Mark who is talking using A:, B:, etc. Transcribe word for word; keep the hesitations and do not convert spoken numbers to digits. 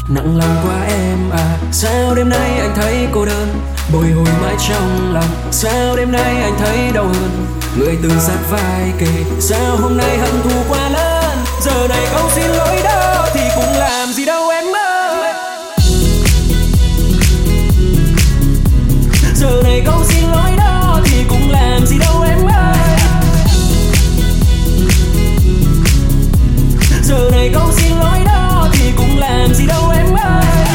A: Nặng lòng quá em à, sao đêm nay anh thấy cô đơn, bồi hồi mãi trong lòng. Sao đêm nay anh thấy đau hơn, người từng sát vai kề. Sao hôm nay hận thù quá lớn, giờ này câu xin lỗi đó thì cũng làm gì đâu.